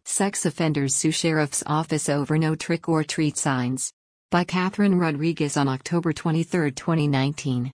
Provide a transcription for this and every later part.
Sex offenders sue sheriff's office over no trick-or-treat signs. By Catherine Rodriguez on October 23, 2019.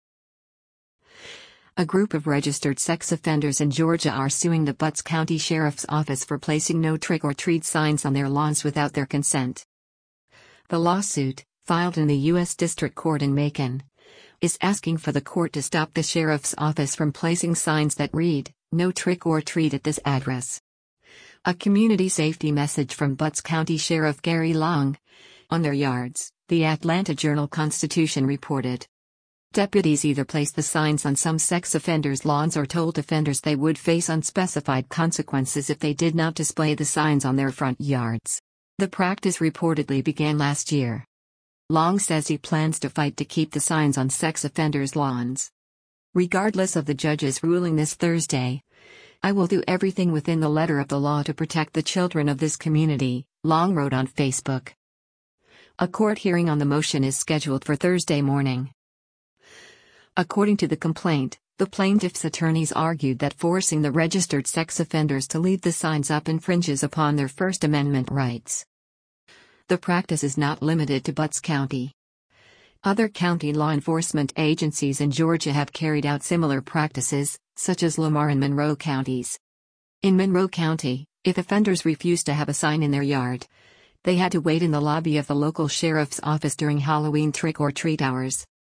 A group of registered sex offenders in Georgia are suing the Butts County Sheriff's Office for placing no trick-or-treat signs on their lawns without their consent. The lawsuit, filed in the U.S. District Court in Macon, is asking for the court to stop the sheriff's office from placing signs that read, "No trick-or-treat at this address." A community safety message from Butts County Sheriff Gary Long on their yards, the Atlanta Journal-Constitution reported. Deputies either placed the signs on some sex offenders' lawns or told offenders they would face unspecified consequences if they did not display the signs on their front yards. The practice reportedly began last year. Long says he plans to fight to keep the signs on sex offenders' lawns. Regardless of the judge's ruling this Thursday, "I will do everything within the letter of the law to protect the children of this community," Long wrote on Facebook. A court hearing on the motion is scheduled for Thursday morning. According to the complaint, the plaintiff's attorneys argued that forcing the registered sex offenders to leave the signs up infringes upon their First Amendment rights. The practice is not limited to Butts County. Other county law enforcement agencies in Georgia have carried out similar practices, such as Lamar and Monroe counties. In Monroe County, if offenders refused to have a sign in their yard, they had to wait in the lobby of the local sheriff's office during Halloween trick-or-treat hours.